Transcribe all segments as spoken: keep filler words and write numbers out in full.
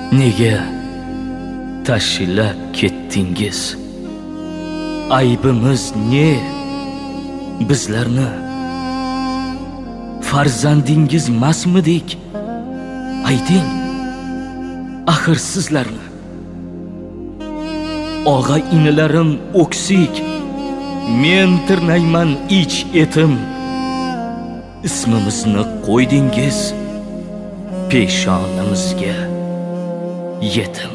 Nega tashilab ketdingiz? Aybimiz ne bizlarni? Farzandingiz masmidik? Ayting, axir sizlarni. Og'a inilarim o'ksik, men tirnayman ich etim. Ismimizni qo'ydingiz peshonamizga yetim.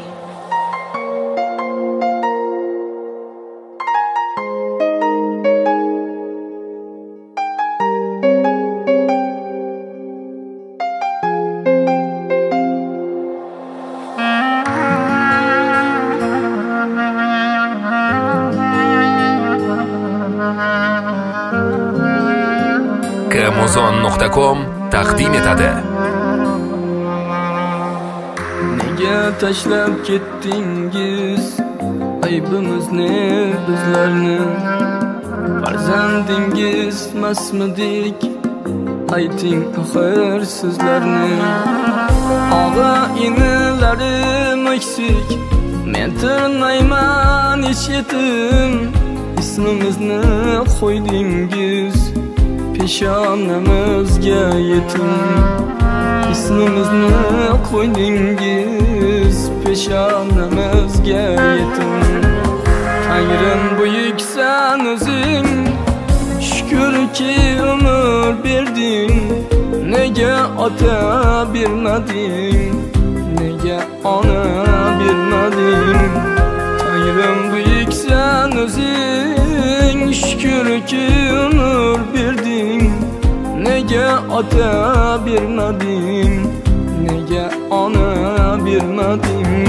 Amazon nuqta com taqdim etadi. Nega tashlab ketdingiz aybimiz ne bizlarni? Farzandingiz masmidik? Ayting axir sizlarni. Og'a inilarim eksik, men tirnayman ich yetim. Ismimizni qo'ydingiz peshonamizga yetim. Ismimizni qo'ydingiz peshonamizga yetim. Tangrim buyuksan o'zing, shukrki umr berding. Nega ota bermading? Nega ona bermading? Tangrim buyuksan o'zing, shukrki umr berding. Nega ota bermading? Nega ona bermading?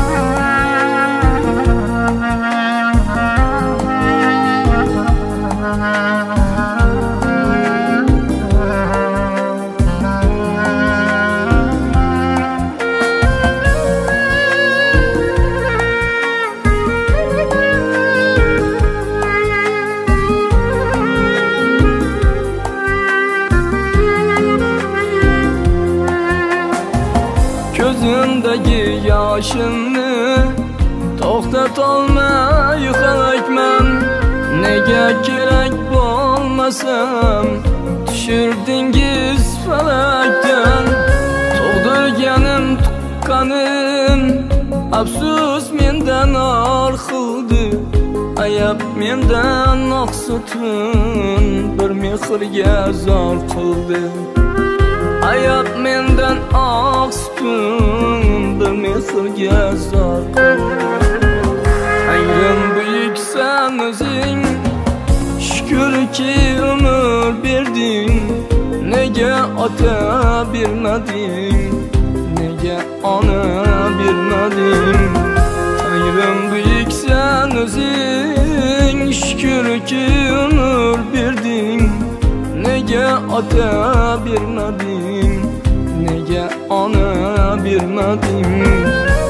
Ko'zimdagi yoshimni to'xtatolmay halakman. Nega kerak bo'lmasam tushirdingiz falakdan. Tug'dirganim tuqqanim afsus mendan or qildi. Ayab mendan oqsutun bir mehrga zor qildi. Ayab mendan oqsutun bir mehrga zor qildi. Tangrim buyuksan o'zing, shukrki umr berding. Nega ota bermading? Nega ona bermading? Tangrim buyuksan o'zing, shukrki umr berding. Nega ota bermading? Nega ona bermading?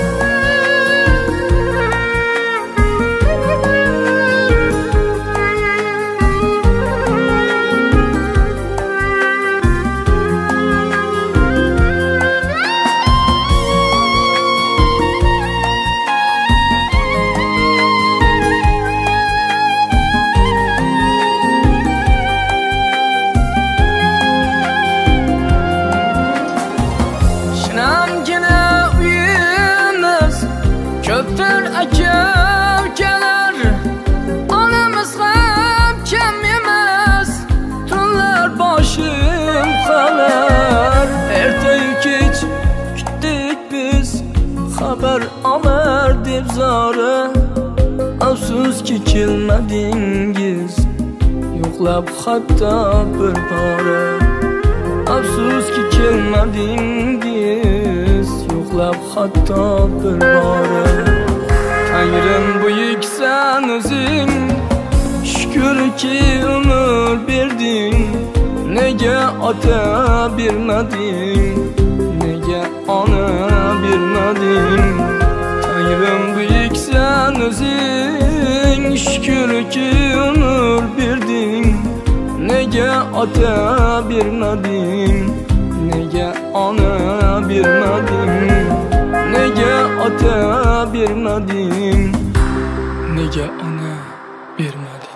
Ko'pdir aka-ukalar, onamiz ham kam emas. Tunlar boshim qolar, ertayu kech kutdik biz xabar olar deb zora. Afsuski kelmadingiz, yo'qlab hatto bir bora. Afsuski kelmadingiz, yo'qlab hatto bir bora. Tangrim buyuksan o'zing, shukrki umr berding. Nega ota bermading? Nega ona bermading? Tangrim buyuksan o'zing, shukrki umr berding. Nega ota bermading? Nega ona bermading? Nega ota bermading? Nega ona bermading?